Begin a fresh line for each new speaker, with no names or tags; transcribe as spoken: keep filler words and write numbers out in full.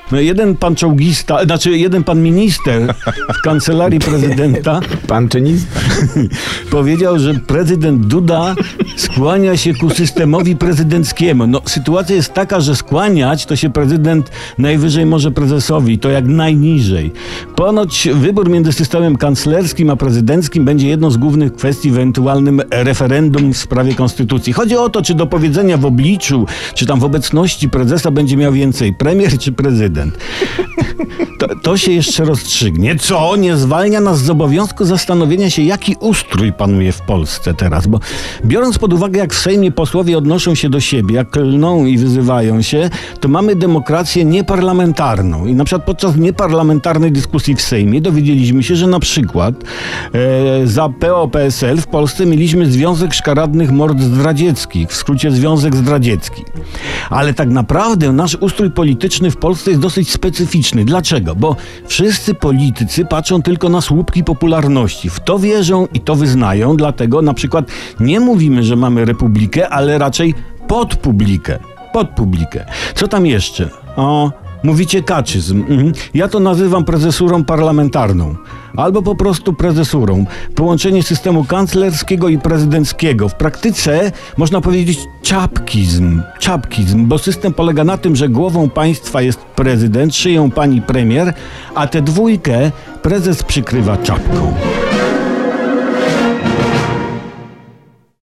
No jeden pan czołgista, znaczy jeden pan minister w kancelarii prezydenta
Pan czynista
powiedział, że prezydent Duda skłania się ku systemowi prezydenckiemu. No, sytuacja jest taka, że skłaniać to się prezydent najwyżej może prezesowi, to jak najniżej. Ponoć wybór między systemem kanclerskim a prezydenckim będzie jedną z głównych kwestii w ewentualnym referendum w sprawie konstytucji. Chodzi o to, czy do powiedzenia w obliczu, czy tam w obecności prezesa będzie miał więcej, premier czy prezydent. To, to się jeszcze rozstrzygnie. Co? Nie zwalnia nas z obowiązku zastanowienia się, jaki ustrój panuje w Polsce teraz, bo biorąc pod uwagę, jak w Sejmie posłowie odnoszą się do siebie, jak klną i wyzywają się, to mamy demokrację nieparlamentarną. I na przykład podczas nieparlamentarnej dyskusji w Sejmie dowiedzieliśmy się, że na przykład e, za P O P S L w Polsce mieliśmy Związek Szkaradnych Mord Zdradzieckich, w skrócie Związek Zdradziecki. Ale tak naprawdę nasz ustrój polityczny w Polsce jest dosyć specyficzny. Dlaczego? Bo wszyscy politycy patrzą tylko na słupki popularności. W to wierzą i to wyznają, dlatego na przykład nie mówimy, że mamy republikę, ale raczej pod publikę. Pod publikę. Co tam jeszcze? O, mówicie kaczyzm. Mhm. Ja to nazywam prezesurą parlamentarną. Albo po prostu prezesurą. Połączenie systemu kanclerskiego i prezydenckiego. W praktyce można powiedzieć czapkizm. Czapkizm, bo system polega na tym, że głową państwa jest prezydent, szyją pani premier, a tę dwójkę prezes przykrywa czapką.